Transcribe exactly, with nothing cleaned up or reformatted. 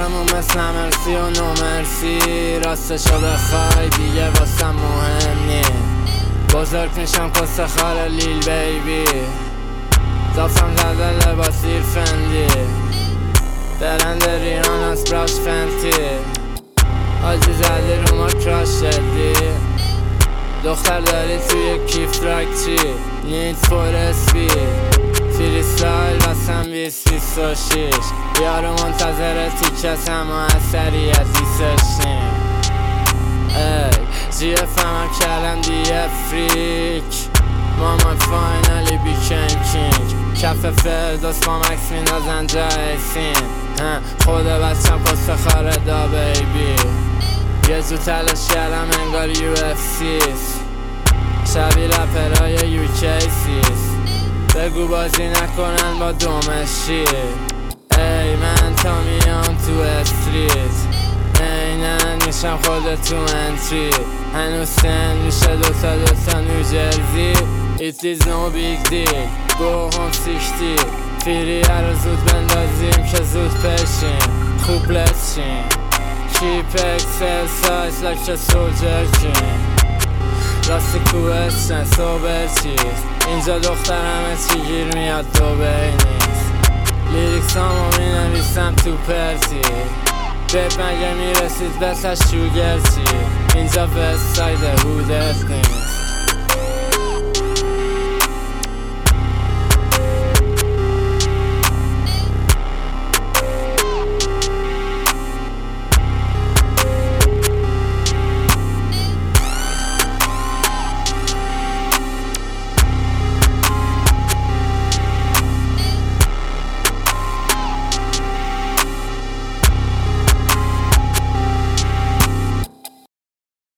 کارمون مثل مرسی و نو مرسی، راستشو بخوای دیگه واسم مهم نی. بزرگ میشم کس خار لیل بیبی، زافم زده لباس دیر فندی، برند ریان از براش فنتی، آجی زدی رو ما کراش شدی. دختر داری توی کیف راک چی نیت فور اسپی، فری سایل واسم بیس بیست و شیش، یارو منتظر تیکت اما اثری از بیسش نیم. ای جی اف هم کردم دیه فریک، مامان فاینالی بیکن کینگ، کف فردوس با مکس میندازن جای سین. خدا بچم کس خاره دا بیبی، یه زو تلاش کردم انگار یو اف سیست، شبیه رپرهای یو کی سیست. بگو بازی نکنن با دومشی، ای من تا میام تو استریت، اینن میشم خودتو انتری، هنوز سن میشه دوتا دوتا نیوجرزی. It is no big deal go home سیکتی، فیری رو زود بندازیم که زود پشیم، خوب لسیم Keep exercise like a soldier king، راستی کوهستن صبر چیست، اینجا دختر همه چی گیر میاد دوبه نیست. لیریکس همو می نویسم تو پرسی، بب مگه میرسید بسش شوگر چی، اینجا وست ساید هودت نیست.